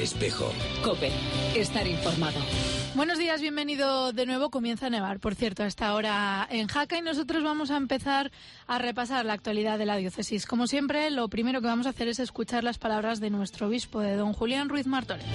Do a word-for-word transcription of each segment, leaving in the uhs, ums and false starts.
Espejo. COPE. Estar informado. Buenos días, bienvenido de nuevo. Comienza a nevar, por cierto, a esta hora en Jaca, y nosotros vamos a empezar a repasar la actualidad de la diócesis. Como siempre, lo primero que vamos a hacer es escuchar las palabras de nuestro obispo, de don Julián Ruiz Martínez.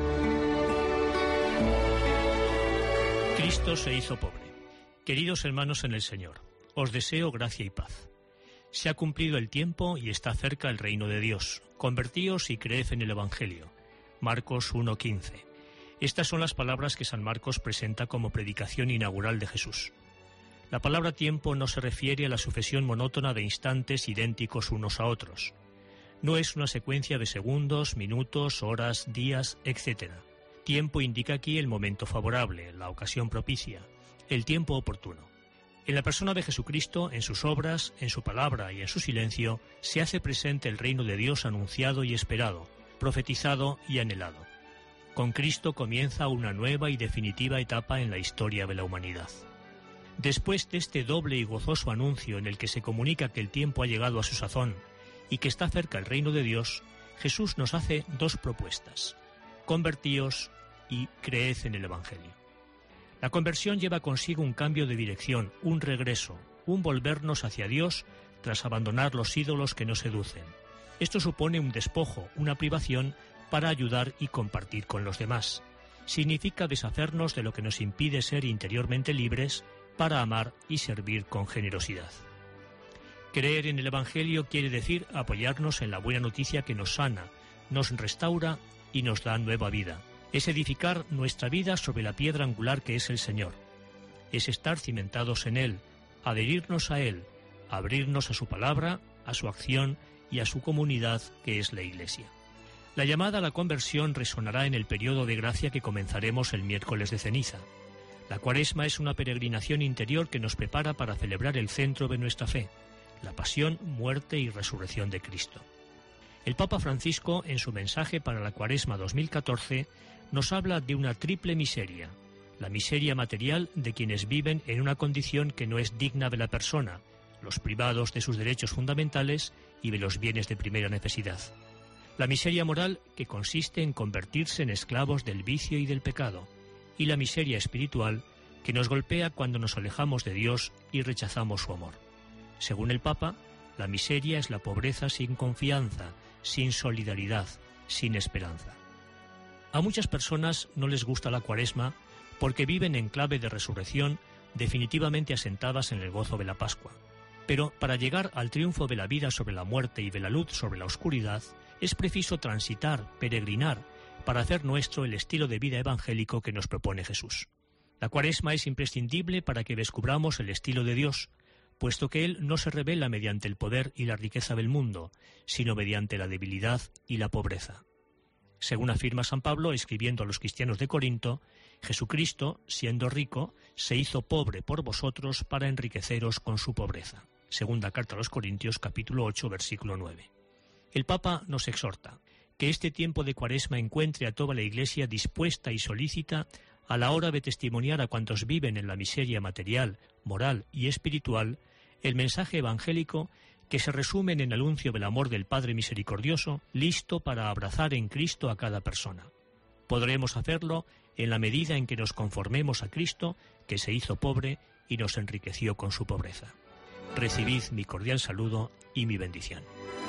Cristo se hizo pobre. Queridos hermanos en el Señor, os deseo gracia y paz. Se ha cumplido el tiempo y está cerca el reino de Dios. Convertíos y creed en el Evangelio. Marcos uno quince. Estas son las palabras que San Marcos presenta como predicación inaugural de Jesús. La palabra tiempo no se refiere a la sucesión monótona de instantes idénticos unos a otros. No es una secuencia de segundos, minutos, horas, días, etcétera. Tiempo indica aquí el momento favorable, la ocasión propicia, el tiempo oportuno. En la persona de Jesucristo, en sus obras, en su palabra y en su silencio, se hace presente el reino de Dios anunciado y esperado, profetizado y anhelado. Con Cristo comienza una nueva y definitiva etapa en la historia de la humanidad. Después de este doble y gozoso anuncio en el que se comunica que el tiempo ha llegado a su sazón y que está cerca el reino de Dios, Jesús nos hace dos propuestas: convertíos y creed en el Evangelio. La conversión lleva consigo un cambio de dirección, un regreso, un volvernos hacia Dios tras abandonar los ídolos que nos seducen. Esto supone un despojo, una privación para ayudar y compartir con los demás. Significa deshacernos de lo que nos impide ser interiormente libres para amar y servir con generosidad. Creer en el Evangelio quiere decir apoyarnos en la buena noticia que nos sana, nos restaura y nos da nueva vida. Es edificar nuestra vida sobre la piedra angular que es el Señor. Es estar cimentados en Él, adherirnos a Él, abrirnos a su palabra, a su acción y a su comunidad que es la Iglesia. La llamada a la conversión resonará en el periodo de gracia que comenzaremos el miércoles de ceniza. La Cuaresma es una peregrinación interior que nos prepara para celebrar el centro de nuestra fe, la pasión, muerte y resurrección de Cristo. El Papa Francisco, en su mensaje para la Cuaresma dos mil catorce, nos habla de una triple miseria: la miseria material de quienes viven en una condición que no es digna de la persona, los privados de sus derechos fundamentales y de los bienes de primera necesidad; la miseria moral, que consiste en convertirse en esclavos del vicio y del pecado; y la miseria espiritual, que nos golpea cuando nos alejamos de Dios y rechazamos su amor. Según el Papa, la miseria es la pobreza sin confianza, sin solidaridad, sin esperanza. A muchas personas no les gusta la Cuaresma porque viven en clave de resurrección, definitivamente asentadas en el gozo de la Pascua. Pero para llegar al triunfo de la vida sobre la muerte y de la luz sobre la oscuridad, es preciso transitar, peregrinar, para hacer nuestro el estilo de vida evangélico que nos propone Jesús. La Cuaresma es imprescindible para que descubramos el estilo de Dios, puesto que Él no se revela mediante el poder y la riqueza del mundo, sino mediante la debilidad y la pobreza. Según afirma San Pablo, escribiendo a los cristianos de Corinto, Jesucristo, siendo rico, se hizo pobre por vosotros para enriqueceros con su pobreza. Segunda carta a los Corintios, capítulo ocho, versículo nueve. El Papa nos exhorta que este tiempo de Cuaresma encuentre a toda la Iglesia dispuesta y solícita a la hora de testimoniar a cuantos viven en la miseria material, moral y espiritual el mensaje evangélico que se resume en el anuncio del amor del Padre misericordioso, listo para abrazar en Cristo a cada persona. Podremos hacerlo en la medida en que nos conformemos a Cristo, que se hizo pobre y nos enriqueció con su pobreza. Recibid mi cordial saludo y mi bendición.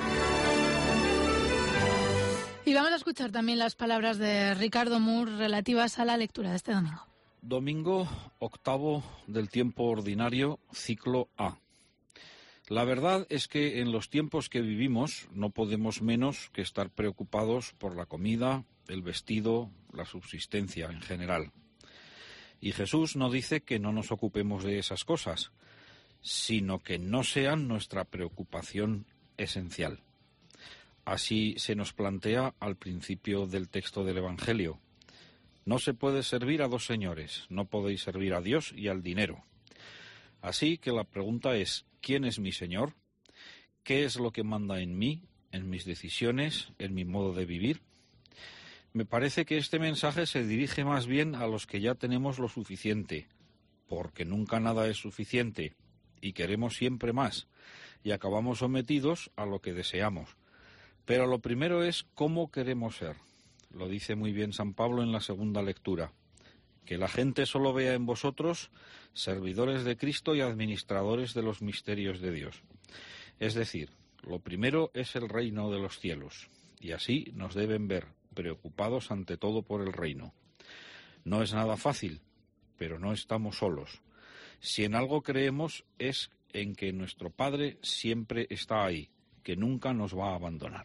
Y vamos a escuchar también las palabras de Ricardo Moore relativas a la lectura de este domingo. Domingo octavo del tiempo ordinario, ciclo A. La verdad es que en los tiempos que vivimos no podemos menos que estar preocupados por la comida, el vestido, la subsistencia en general. Y Jesús no dice que no nos ocupemos de esas cosas, sino que no sean nuestra preocupación esencial. Así se nos plantea al principio del texto del Evangelio. No se puede servir a dos señores, no podéis servir a Dios y al dinero. Así que la pregunta es, ¿quién es mi Señor? ¿Qué es lo que manda en mí, en mis decisiones, en mi modo de vivir? Me parece que este mensaje se dirige más bien a los que ya tenemos lo suficiente, porque nunca nada es suficiente, y queremos siempre más, y acabamos sometidos a lo que deseamos. Pero lo primero es cómo queremos ser. lo dice muy bien San Pablo en la segunda lectura. Que la gente solo vea en vosotros servidores de Cristo y administradores de los misterios de Dios. Es decir, lo primero es el reino de los cielos, y así nos deben ver, preocupados ante todo por el reino. No es nada fácil, pero no estamos solos. Si en algo creemos es en que nuestro Padre siempre está ahí, que nunca nos va a abandonar.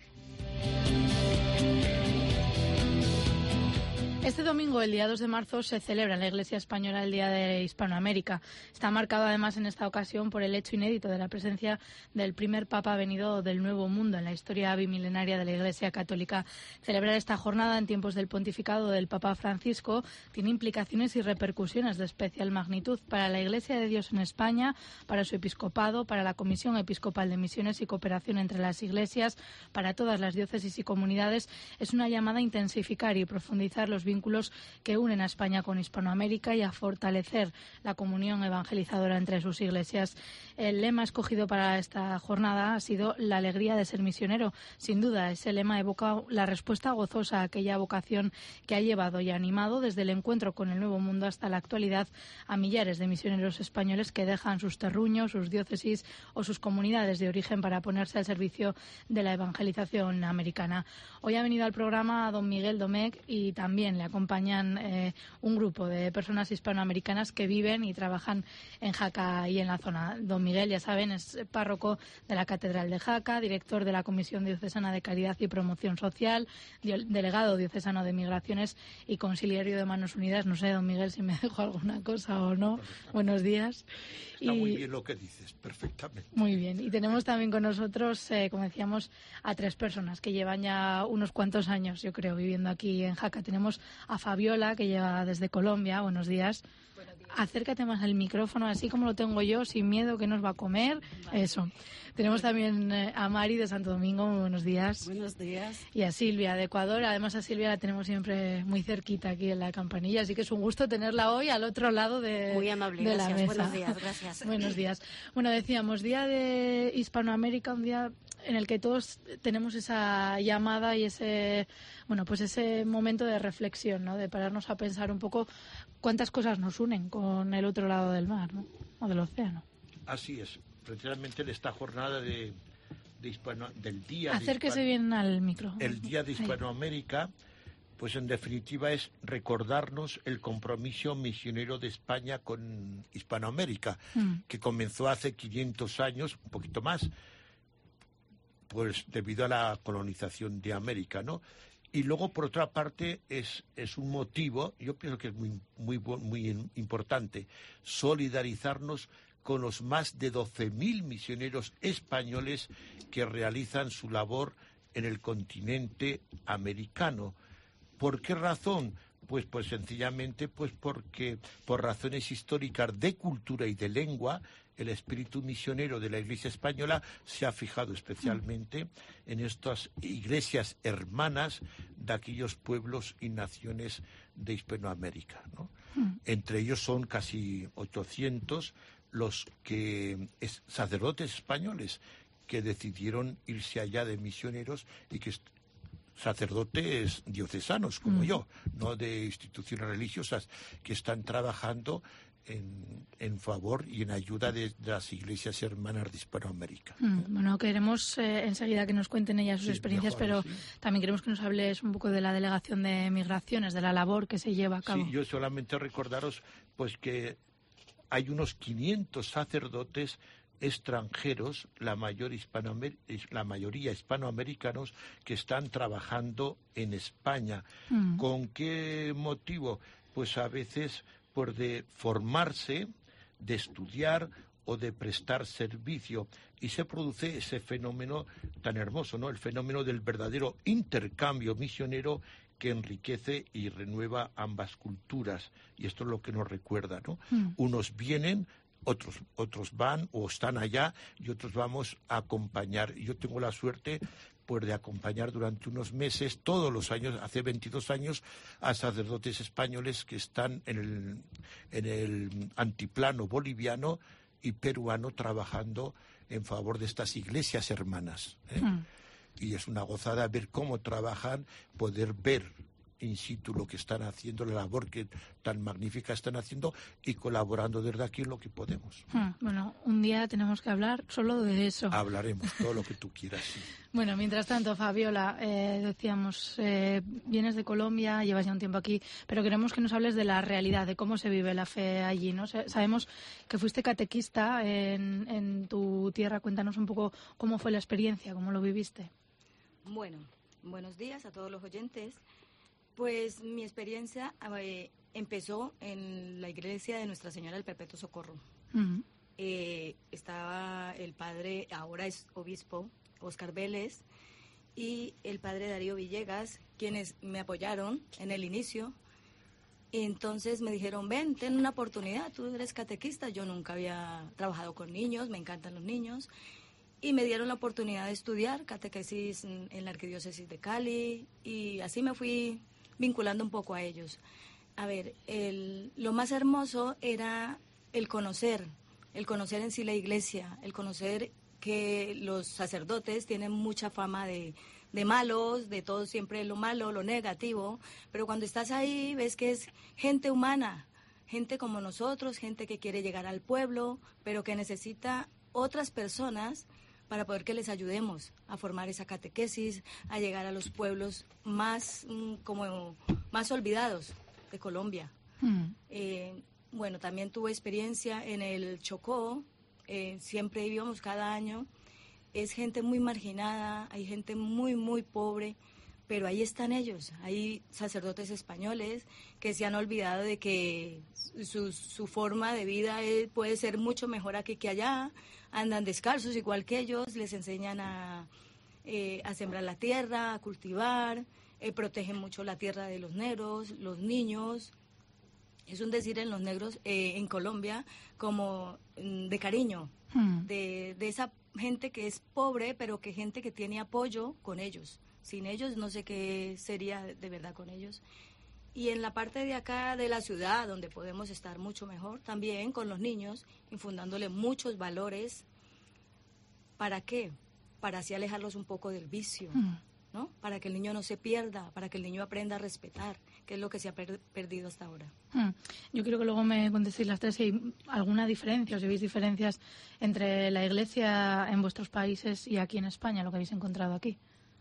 Este domingo, el día dos de marzo, se celebra en la Iglesia Española el Día de Hispanoamérica. Está marcado además en esta ocasión por el hecho inédito de la presencia del primer Papa venido del Nuevo Mundo en la historia bimilenaria de la Iglesia Católica. Celebrar esta jornada en tiempos del pontificado del Papa Francisco tiene implicaciones y repercusiones de especial magnitud para la Iglesia de Dios en España, para su episcopado, para la Comisión Episcopal de Misiones y Cooperación entre las Iglesias, para todas las diócesis y comunidades. Es una llamada a intensificar y profundizar los vínculos vínculos que unen a España con Hispanoamérica y a fortalecer la comunión evangelizadora entre sus iglesias. El lema escogido para esta jornada ha sido la alegría de ser misionero. Sin duda, ese lema evoca la respuesta gozosa a aquella vocación que ha llevado y animado desde el encuentro con el Nuevo Mundo hasta la actualidad a millares de misioneros españoles que dejan sus terruños, sus diócesis o sus comunidades de origen para ponerse al servicio de la evangelización americana. Hoy ha venido al programa don Miguel Domecq y también le acompañan eh, un grupo de personas hispanoamericanas que viven y trabajan en Jaca y en la zona. Don Miguel, ya saben, es párroco de la Catedral de Jaca, director de la Comisión Diocesana de Caridad y Promoción Social, delegado diocesano de Migraciones y conciliario de Manos Unidas. No sé, don Miguel, si me dejo alguna cosa o no. Buenos días. Está y... muy bien lo que dices, perfectamente. Muy bien. Y tenemos también con nosotros, eh, como decíamos, a tres personas que llevan ya unos cuantos años, yo creo, viviendo aquí en Jaca. Tenemos a Fabiola, que llega desde Colombia. Buenos días. Buenos días. Acércate más al micrófono, así como lo tengo yo, sin miedo, que nos va a comer. Vale. Eso. Tenemos también eh, a Mari de Santo Domingo. Muy buenos días. Buenos días. Y a Silvia de Ecuador. Además, a Silvia la tenemos siempre muy cerquita aquí en la campanilla, así que es un gusto tenerla hoy al otro lado de, muy amable, de gracias. la mesa. Buenos días, gracias. Buenos días. Bueno, decíamos, Día de Hispanoamérica, un día en el que todos tenemos esa llamada y ese, bueno, pues ese momento de reflexión, ¿no? De pararnos a pensar un poco cuántas cosas nos unen con el otro lado del mar, ¿no? O del océano. Así es. Precisamente en esta jornada de, de hispano, del día acérquese de bien al micro. El Día de Hispanoamérica, pues en definitiva es recordarnos el compromiso misionero de España con Hispanoamérica, mm. que comenzó hace quinientos años, un poquito más, pues debido a la colonización de América, ¿no? Y luego, por otra parte, es, es un motivo, yo pienso que es muy, muy, muy importante, solidarizarnos con los más de doce mil misioneros españoles que realizan su labor en el continente americano. ¿Por qué razón? Pues, pues sencillamente pues porque por razones históricas de cultura y de lengua, el espíritu misionero de la Iglesia española se ha fijado especialmente en estas iglesias hermanas de aquellos pueblos y naciones de Hispanoamérica, ¿no? Mm. Entre ellos son casi ochocientos los que es, sacerdotes españoles que decidieron irse allá de misioneros y que sacerdotes diocesanos como mm. yo, no de instituciones religiosas, que están trabajando en, en favor y en ayuda de, de las iglesias hermanas de Hispanoamérica. Mm, bueno, queremos eh, enseguida que nos cuenten ellas sus sí, experiencias, mejor, pero sí. también queremos que nos hables un poco de la Delegación de Migraciones, de la labor que se lleva a cabo. Sí, yo solamente recordaros pues que hay unos quinientos sacerdotes extranjeros, la, mayor hispanoamer- la mayoría hispanoamericanos, que están trabajando en España. Mm. ¿Con qué motivo? Pues a veces por de formarse, de estudiar o de prestar servicio. Y se produce ese fenómeno tan hermoso, ¿no? El fenómeno del verdadero intercambio misionero que enriquece y renueva ambas culturas. Y esto es lo que nos recuerda, ¿no? Mm. Unos vienen, otros otros van o están allá y otros vamos a acompañar. Yo tengo la suerte pues de acompañar durante unos meses, todos los años, hace veintidós años, a sacerdotes españoles que están en el, en el antiplano boliviano y peruano trabajando en favor de estas iglesias hermanas, ¿eh? Mm. Y es una gozada ver cómo trabajan, poder ver in situ lo que están haciendo, la labor que tan magnífica están haciendo y colaborando desde aquí en lo que podemos. Hmm, bueno, un día tenemos que hablar solo de eso. Hablaremos todo lo que tú quieras, sí. Bueno, mientras tanto, Fabiola, eh, decíamos, eh, vienes de Colombia, llevas ya un tiempo aquí, pero queremos que nos hables de la realidad, de cómo se vive la fe allí, ¿no? Sabemos que fuiste catequista en, en tu tierra. Cuéntanos un poco cómo fue la experiencia, cómo lo viviste. Bueno, buenos días a todos los oyentes. Pues mi experiencia eh, empezó en la iglesia de Nuestra Señora del Perpetuo Socorro. Uh-huh. Eh, estaba el padre, ahora es obispo, Óscar Vélez, y el padre Darío Villegas, quienes me apoyaron en el inicio. Y entonces me dijeron, ven, ten una oportunidad, tú eres catequista. Yo nunca había trabajado con niños, me encantan los niños. Y me dieron la oportunidad de estudiar catequesis en, en la Arquidiócesis de Cali, y así me fui vinculando un poco a ellos. A ver, el, lo más hermoso era el conocer, el conocer en sí la iglesia, el conocer que los sacerdotes tienen mucha fama de, de malos, de todo siempre lo malo, lo negativo, pero cuando estás ahí ves que es gente humana, gente como nosotros, gente que quiere llegar al pueblo, pero que necesita otras personas para poder que les ayudemos a formar esa catequesis, a llegar a los pueblos más, como, más olvidados de Colombia. Mm. Eh, bueno, también tuve experiencia en el Chocó, eh, siempre íbamos cada año. Es gente muy marginada, hay gente muy, muy pobre, pero ahí están ellos. Hay sacerdotes españoles que se han olvidado de que su, su forma de vida es, puede ser mucho mejor aquí que allá. Andan descalzos igual que ellos, les enseñan a, eh, a sembrar la tierra, a cultivar, eh, protegen mucho la tierra de los negros, los niños. Es un decir en los negros eh, en Colombia como mm, de cariño, hmm. de, de esa gente que es pobre, pero que gente que tiene apoyo con ellos. Sin ellos no sé qué sería de verdad con ellos. Y en la parte de acá de la ciudad, donde podemos estar mucho mejor, también con los niños, infundándole muchos valores. ¿Para qué? Para así alejarlos un poco del vicio, mm. ¿no? Para que el niño no se pierda, para que el niño aprenda a respetar, que es lo que se ha per- perdido hasta ahora. Mm. Yo quiero que luego me contestéis las tres si hay alguna diferencia, o si veis diferencias entre la iglesia en vuestros países y aquí en España, lo que habéis encontrado aquí.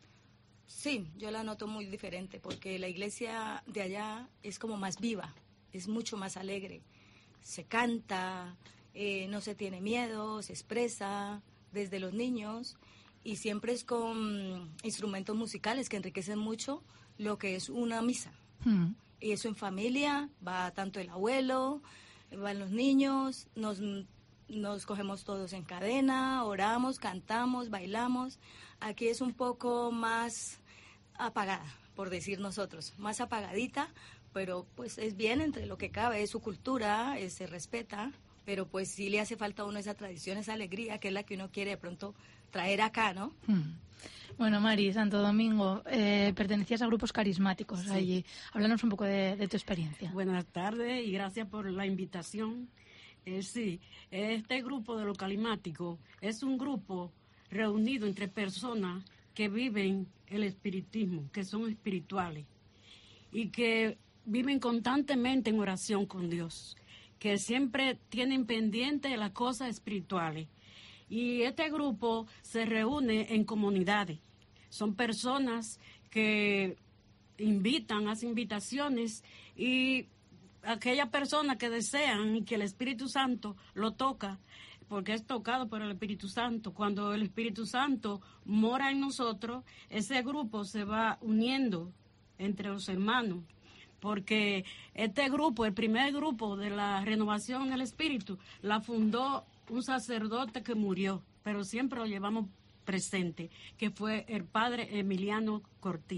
Sí, yo la noto muy diferente, porque la iglesia de allá es como más viva, es mucho más alegre. Se canta, eh, no se tiene miedo, se expresa desde los niños, y siempre es con instrumentos musicales que enriquecen mucho lo que es una misa. Mm. Y eso en familia, va tanto el abuelo, van los niños, nos, nos cogemos todos en cadena, oramos, cantamos, bailamos. Aquí es un poco más apagada, por decir nosotros, más apagadita, pero pues es bien entre lo que cabe, es su cultura, es, se respeta, pero pues sí le hace falta a uno esa tradición, esa alegría, que es la que uno quiere de pronto traer acá, ¿no? Hmm. Bueno, Mari, Santo Domingo, eh, pertenecías a grupos carismáticos sí. allí. Háblanos un poco de, de tu experiencia. Buenas tardes y gracias por la invitación. Eh, sí, este grupo de los carismáticos es un grupo reunido entre personas que viven el espiritismo, que son espirituales y que viven constantemente en oración con Dios, que siempre tienen pendiente las cosas espirituales. Y este grupo se reúne en comunidades. Son personas que invitan, hacen invitaciones, y aquellas personas que desean y que el Espíritu Santo lo toca, porque es tocado por el Espíritu Santo. Cuando el Espíritu Santo mora en nosotros, ese grupo se va uniendo entre los hermanos, porque este grupo, el primer grupo de la renovación del Espíritu, la fundó un sacerdote que murió, pero siempre lo llevamos presente, que fue el padre Emiliano Cortí.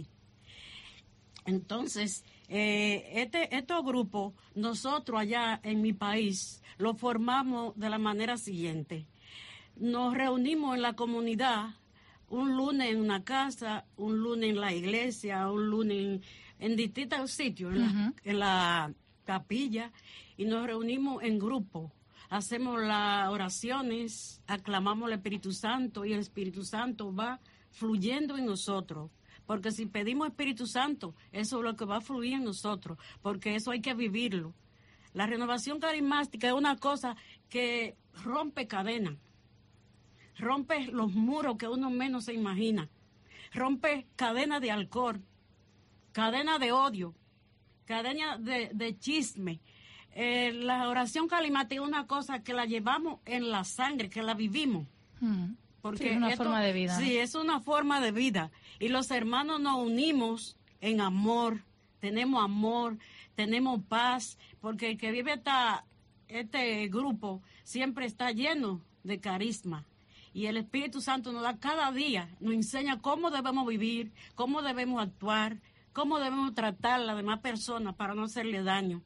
Entonces, eh, este, estos grupos, nosotros allá en mi país, lo formamos de la manera siguiente. Nos reunimos en la comunidad, un lunes en una casa, un lunes en la iglesia, un lunes en, en distintos sitios, en, uh-huh. la, en la capilla, y nos reunimos en grupo. Hacemos las oraciones, aclamamos al Espíritu Santo, y el Espíritu Santo va fluyendo en nosotros porque si pedimos Espíritu Santo, eso es lo que va a fluir en nosotros, porque eso hay que vivirlo. La renovación carismática es una cosa que rompe cadenas, rompe los muros que uno menos se imagina, rompe cadenas de alcohol, cadenas de odio, cadenas de, de chisme. Eh, la oración carismática es una cosa que la llevamos en la sangre, que la vivimos. Mm. Porque sí, es una esto, forma de vida. Sí, es una forma de vida. Y los hermanos nos unimos en amor, tenemos amor, tenemos paz, porque el que vive esta, este grupo siempre está lleno de carisma. Y el Espíritu Santo nos da cada día, nos enseña cómo debemos vivir, cómo debemos actuar, cómo debemos tratar a las demás personas para no hacerle daño.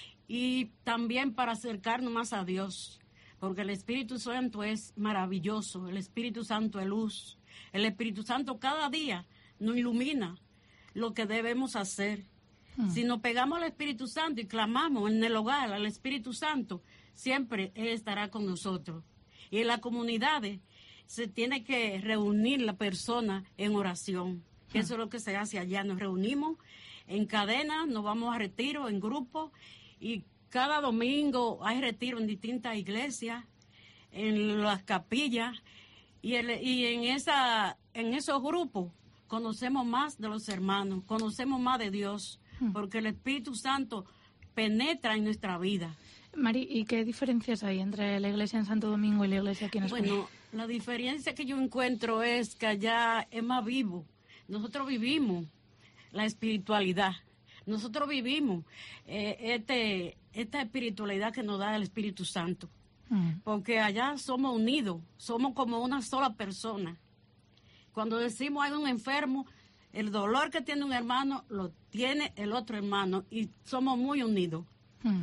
Y también para acercarnos más a Dios. Porque el Espíritu Santo es maravilloso, el Espíritu Santo es luz. El Espíritu Santo cada día nos ilumina lo que debemos hacer. Hmm. Si nos pegamos al Espíritu Santo y clamamos en el hogar al Espíritu Santo, siempre Él estará con nosotros. Y en las comunidades se tiene que reunir la persona en oración. Hmm. Eso es lo que se hace allá. Nos reunimos en cadena, nos vamos a retiro en grupo y cada domingo hay retiro en distintas iglesias, en las capillas, y, el, y en, esa, en esos grupos conocemos más de los hermanos, conocemos más de Dios, porque el Espíritu Santo penetra en nuestra vida. Mari, ¿y qué diferencias hay entre la iglesia en Santo Domingo y la iglesia aquí en España? Bueno, la diferencia que yo encuentro es que allá es más vivo. Nosotros vivimos la espiritualidad. Nosotros vivimos eh, este, esta espiritualidad que nos da el Espíritu Santo. Mm. Porque allá somos unidos, somos como una sola persona. Cuando decimos hay un enfermo, el dolor que tiene un hermano lo tiene el otro hermano y somos muy unidos. Mm.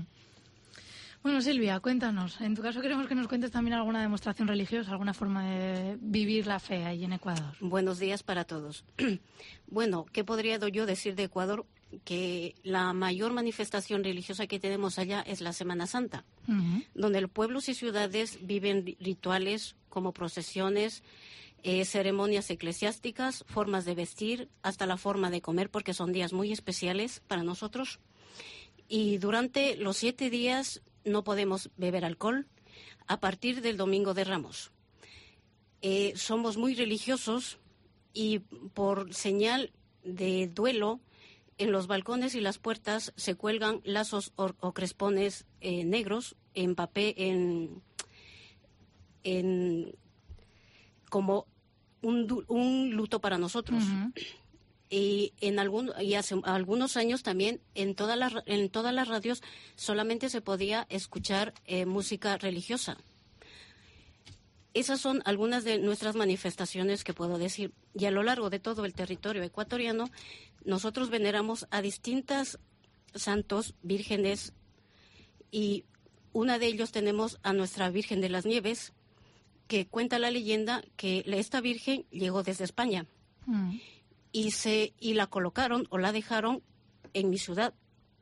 Bueno, Silvia, cuéntanos. En tu caso queremos que nos cuentes también alguna demostración religiosa, alguna forma de vivir la fe ahí en Ecuador. Buenos días para todos. Bueno, ¿qué podría yo decir de Ecuador? Que la mayor manifestación religiosa que tenemos allá es la Semana Santa, uh-huh. donde los pueblos y ciudades viven rituales como procesiones, eh, ceremonias eclesiásticas, formas de vestir, hasta la forma de comer, porque son días muy especiales para nosotros. Y durante los siete días no podemos beber alcohol a partir del Domingo de Ramos. Eh, somos muy religiosos y por señal de duelo, en los balcones y las puertas se cuelgan lazos o, o crespones eh, negros en papel, en, en como un, un luto para nosotros. Uh-huh. Y en algún y hace algunos años también en todas las en todas las radios solamente se podía escuchar eh, música religiosa. Esas son algunas de nuestras manifestaciones que puedo decir. Y a lo largo de todo el territorio ecuatoriano, nosotros veneramos a distintas santos, vírgenes, y una de ellos tenemos a nuestra Virgen de las Nieves, que cuenta la leyenda que esta Virgen llegó desde España mm. y, se, y la colocaron o la dejaron en mi ciudad.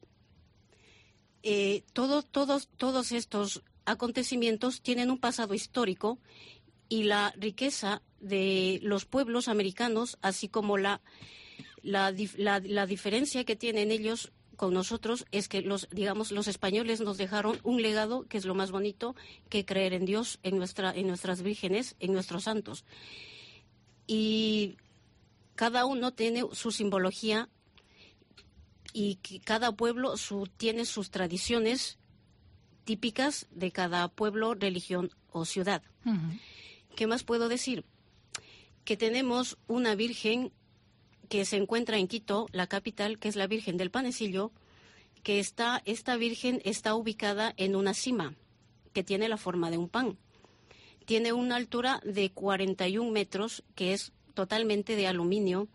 Eh, todo, todos, todos estos acontecimientos tienen un pasado histórico y la riqueza de los pueblos americanos, así como la, la, la, la diferencia que tienen ellos con nosotros, es que los, digamos, los españoles nos dejaron un legado que es lo más bonito que creer en Dios, en nuestra, en nuestras vírgenes, en nuestros santos. Y cada uno tiene su simbología y que cada pueblo su, tiene sus tradiciones típicas de cada pueblo, religión o ciudad. Uh-huh. ¿Qué más puedo decir? Que tenemos una virgen que se encuentra en Quito, la capital, que es la Virgen del Panecillo, que está, esta virgen está ubicada en una cima que tiene la forma de un pan. Tiene una altura de cuarenta y un metros, que es totalmente de aluminio,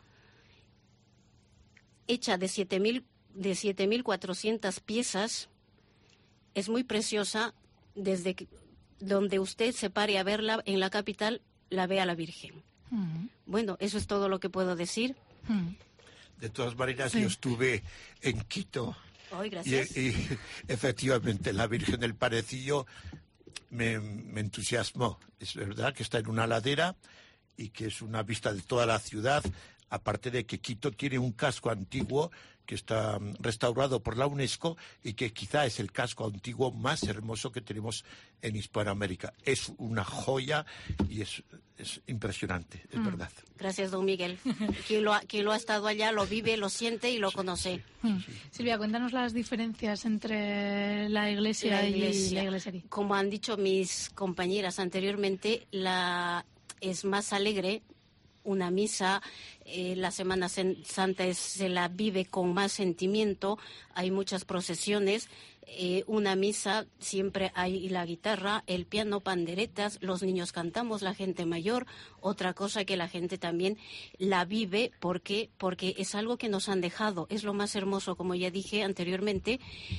hecha de siete mil de siete mil cuatrocientas piezas. Es muy preciosa. Desde que, donde usted se pare a verla en la capital, la ve a la Virgen. Uh-huh. Bueno, eso es todo lo que puedo decir. Uh-huh. De todas maneras, sí. Yo estuve en Quito. Oh, gracias. Y, y efectivamente, la Virgen del Panecillo me, me entusiasmó. Es verdad que está en una ladera y que es una vista de toda la ciudad. aparte de que Quito tiene un casco antiguo que está restaurado por la UNESCO y que quizá es el casco antiguo más hermoso que tenemos en Hispanoamérica. Es una joya y es, es impresionante, es mm. verdad. Gracias, don Miguel. Quien lo, ha, quien lo ha estado allá lo vive, lo siente y lo sí, conoce. Mm. Sí. Silvia, cuéntanos las diferencias entre la iglesia, la iglesia y la iglesia. Como han dicho mis compañeras anteriormente, la es más alegre. Una misa, eh, la Semana Santa es, se la vive con más sentimiento, hay muchas procesiones, eh, una misa siempre hay la guitarra, el piano, panderetas, los niños cantamos, la gente mayor, otra cosa que la gente también la vive porque, porque es algo que nos han dejado, es lo más hermoso, como ya dije anteriormente,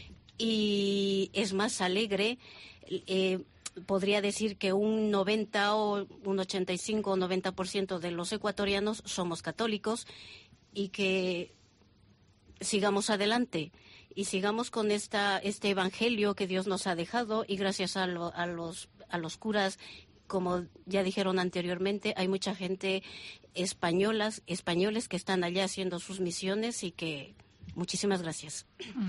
y es más alegre. eh, Podría decir que un noventa o un ochenta y cinco o noventa por ciento de los ecuatorianos somos católicos y que sigamos adelante y sigamos con esta este evangelio que Dios nos ha dejado y gracias a, lo, a los a los curas, como ya dijeron anteriormente, hay mucha gente españolas, españoles que están allá haciendo sus misiones y que muchísimas gracias.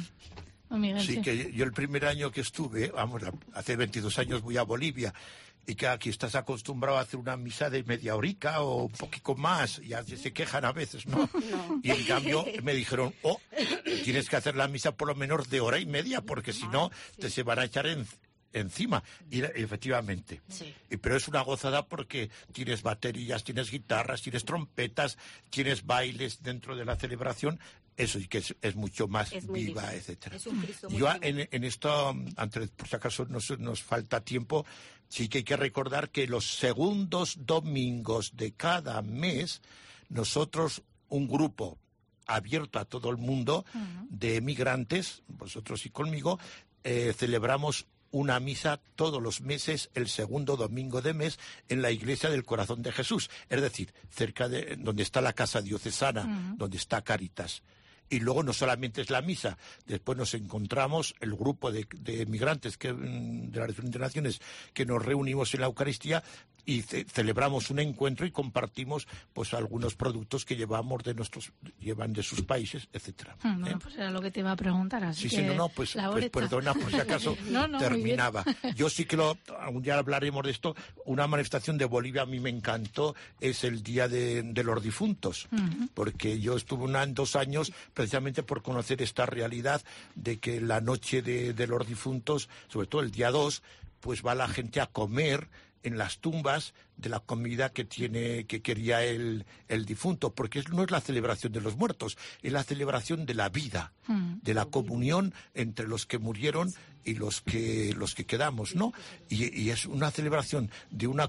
Miguel, sí, sí, que yo el primer año que estuve, vamos, hace veintidós años voy a Bolivia, y que aquí estás acostumbrado a hacer una misa de media horica o un poquito más, y así se quejan a veces, ¿no? no. Y en cambio me dijeron, oh, tienes que hacer la misa por lo menos de hora y media, porque si no, sí. te se van a echar en... encima, y efectivamente. Sí. Y, pero es una gozada porque tienes baterías, tienes guitarras, tienes trompetas, tienes bailes dentro de la celebración, eso y que es, es mucho más es viva, difícil. etcétera. Es un Cristo Yo en, en esto, antes, por si acaso nos, nos falta tiempo, sí que hay que recordar que los segundos domingos de cada mes, nosotros, un grupo abierto a todo el mundo, uh-huh. de emigrantes, vosotros y conmigo, eh, celebramos una misa todos los meses, el segundo domingo de mes, en la Iglesia del Corazón de Jesús, es decir, cerca de donde está la Casa Diocesana, uh-huh. donde está Cáritas. Y luego no solamente es la misa, después nos encontramos el grupo de, de emigrantes que, de las diferentes naciones que nos reunimos en la Eucaristía y ce- celebramos un encuentro y compartimos pues algunos productos que llevamos de nuestros llevan de sus países, etcétera. Hmm, bueno, ¿eh? Pues era lo que te iba a preguntar, así sí, que sí, no, no, pues, pues perdona por si acaso no, no, terminaba. Yo sí que lo, algún día hablaremos de esto, una manifestación de Bolivia a mí me encantó, es el Día de, de los Difuntos, uh-huh. porque yo estuve una, dos años precisamente por conocer esta realidad de que la noche de, de los difuntos, sobre todo el día dos, pues va la gente a comer en las tumbas de la comida que tiene que quería el, el difunto, porque no es la celebración de los muertos, es la celebración de la vida, mm. de la comunión entre los que murieron y los que los que quedamos, ¿no? Y, y es una celebración de una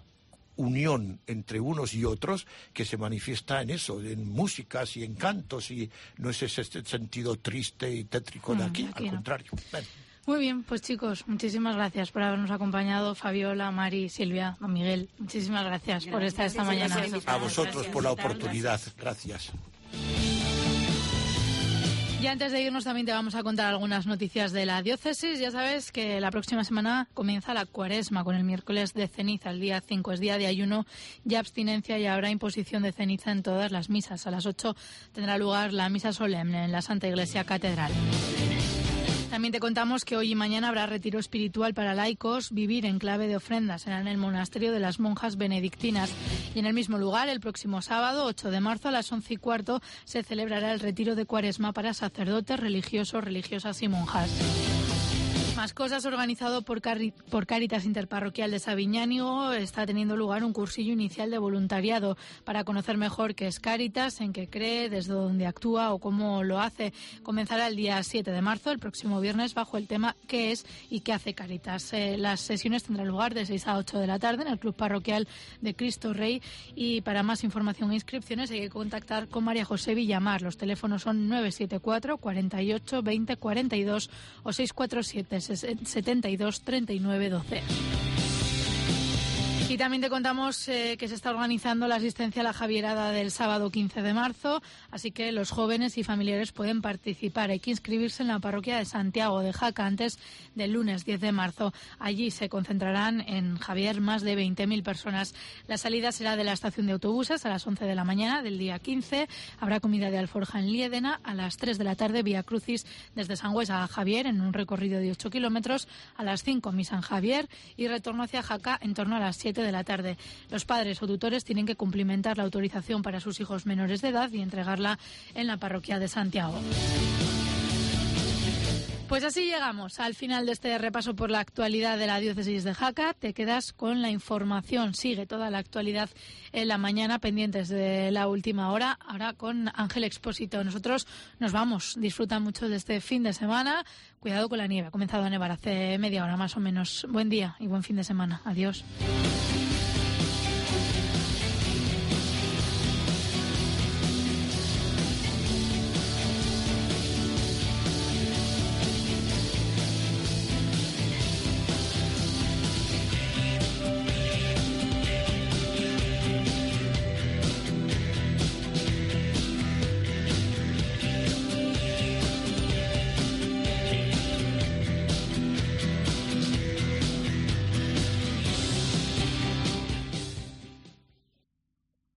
unión entre unos y otros que se manifiesta en eso, en músicas y en cantos, y no es ese sentido triste y tétrico de aquí, mm, aquí al no. contrario. Bueno. Muy bien, pues chicos, muchísimas gracias por habernos acompañado, Fabiola, Mari, Silvia, don Miguel. Muchísimas gracias, gracias por estar esta gracias, mañana. Gracias, a vosotros gracias, por la oportunidad. Gracias. Y antes de irnos también te vamos a contar algunas noticias de la diócesis. Ya sabes que la próxima semana comienza la Cuaresma con el miércoles de ceniza. El día cinco es día de ayuno y abstinencia y habrá imposición de ceniza en todas las misas. A las ocho tendrá lugar la misa solemne en la Santa Iglesia Catedral. También te contamos que hoy y mañana habrá retiro espiritual para laicos, vivir en clave de ofrenda. Será en el monasterio de las monjas benedictinas. Y en el mismo lugar, el próximo sábado, ocho de marzo, a las once y cuarto, se celebrará el retiro de Cuaresma para sacerdotes, religiosos, religiosas y monjas. Más cosas, organizado por, Cari- por Cáritas Interparroquial de Sabiñánigo, está teniendo lugar un cursillo inicial de voluntariado para conocer mejor qué es Cáritas, en qué cree, desde dónde actúa o cómo lo hace. Comenzará el día siete de marzo, el próximo viernes, bajo el tema ¿qué es y qué hace Cáritas? Eh, las sesiones tendrán lugar de seis a ocho de la tarde en el Club Parroquial de Cristo Rey, y para más información e inscripciones hay que contactar con María José Villamar. Los teléfonos son nueve siete cuatro, cuarenta y ocho, veinte, cuarenta y dos o seis cuatro siete, setenta y dos, treinta y nueve, doce. Y Y también te contamos eh, que se está organizando la asistencia a la Javierada del sábado quince de marzo, así que los jóvenes y familiares pueden participar. Hay que inscribirse en la parroquia de Santiago de Jaca antes del lunes diez de marzo. Allí se concentrarán en Javier más de veinte mil personas. La salida será de la estación de autobuses a las once de la mañana del día quince. Habrá comida de alforja en Liédena. A las tres de la tarde, Vía Crucis desde Sangüesa a Javier en un recorrido de ocho kilómetros. A las cinco, misa en Javier y retorno hacia Jaca en torno a las siete de la tarde. Los padres o tutores tienen que cumplimentar la autorización para sus hijos menores de edad y entregarla en la parroquia de Santiago. Pues así llegamos al final de este repaso por la actualidad de la diócesis de Jaca. Te quedas con la información. Sigue toda la actualidad en la mañana, pendientes de la última hora. Ahora con Ángel Expósito. Nosotros nos vamos. Disfruta mucho de este fin de semana. Cuidado con la nieve. Ha comenzado a nevar hace media hora más o menos. Buen día y buen fin de semana. Adiós.